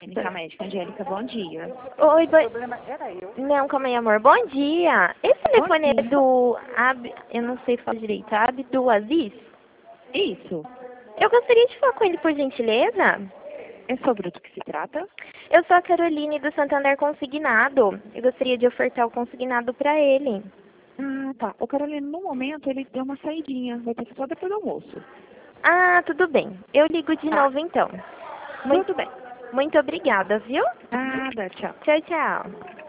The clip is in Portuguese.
Clínica Médica Angélica, bom dia. Oi, O problema era eu. não, calma aí, amor. Bom dia. Esse telefone é dia. do eu não sei falar direito, Abdul Aziz? Isso. Eu gostaria de falar com ele, por gentileza. É sobre o que se trata? Eu sou a Caroline do Santander Consignado. Eu gostaria de ofertar o consignado para ele. Ah, tá. O Carolina, no momento, ele deu uma saidinha. Vai ter que ser só depois do almoço. Ah, tudo bem. Eu ligo de Tá. novo então. Tudo bem. Muito obrigada, viu? Nada, tchau. Tchau, tchau.